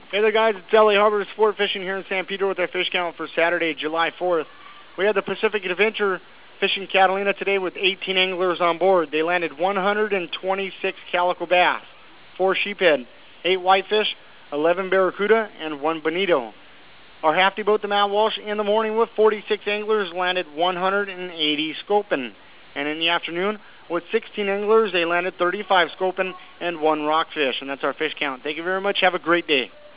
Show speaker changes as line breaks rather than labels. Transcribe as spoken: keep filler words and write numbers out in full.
Hey there, guys. It's L A Harbor Sport Fishing here in San Pedro with our fish count for Saturday, July fourth. We had the Pacific Adventure fishing Catalina today with eighteen anglers on board. They landed one hundred twenty-six calico bass, four sheephead, eight whitefish, eleven barracuda, and one bonito. Our halfty boat, the Matt Walsh, in the morning with forty-six anglers landed one hundred eighty scooping. And in the afternoon, with sixteen anglers, they landed thirty-five scooping and one rockfish. And that's our fish count. Thank you very much. Have a great day.